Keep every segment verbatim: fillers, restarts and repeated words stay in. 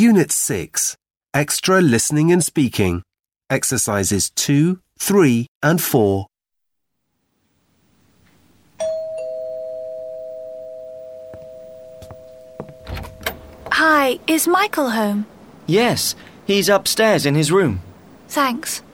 Unit six, Extra Listening and Speaking, Exercises two, three and four. Hi, is Michael home? Yes, he's upstairs in his room. Thanks.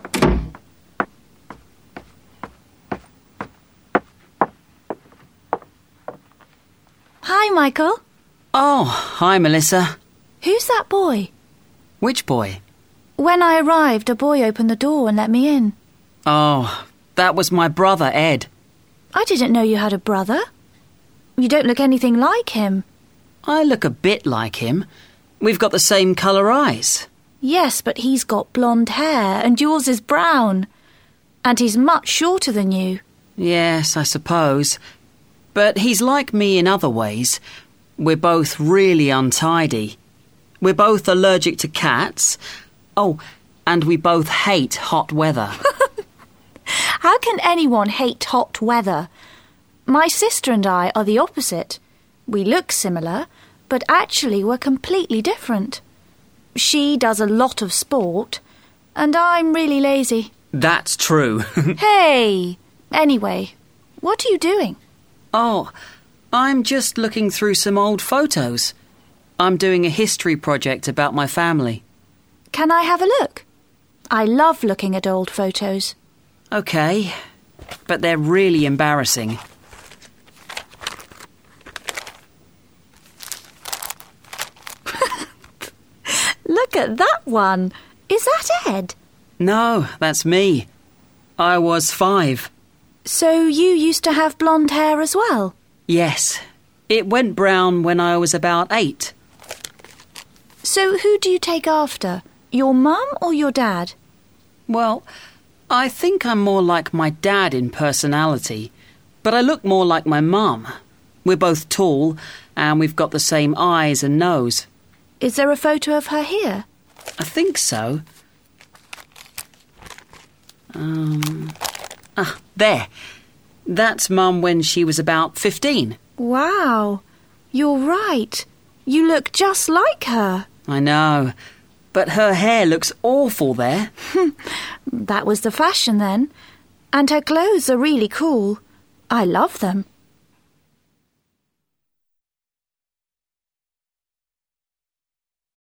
Hi, Michael. Oh, hi, Melissa. Who's that boy? Which boy? When I arrived, a boy opened the door and let me in. Oh, that was my brother, Ed. I didn't know you had a brother. You don't look anything like him. I look a bit like him. We've got the same colour eyes. Yes, but he's got blonde hair and yours is brown. And he's much shorter than you. Yes, I suppose. But he's like me in other ways. We're both really untidy. We're both allergic to cats. Oh, and we both hate hot weather. How can anyone hate hot weather? My sister and I are the opposite. We look similar, but actually we're completely different. She does a lot of sport, and I'm really lazy. That's true. Hey! Anyway, what are you doing? Oh, I'm just looking through some old photos. I'm doing a history project about my family. Can I have a look? I love looking at old photos. OK, but they're really embarrassing. Look at that one. Is that Ed? No, that's me. I was five. So you used to have blonde hair as well? Yes. It went brown when I was about eight. So who do you take after? Your mum or your dad? Well, I think I'm more like my dad in personality, but I look more like my mum. We're both tall, and we've got the same eyes and nose. Is there a photo of her here? I think so. Um, ah, there. That's Mum when she was about fifteen. Wow, you're right. You look just like her. I know, but her hair looks awful there. That was the fashion then. And her clothes are really cool. I love them.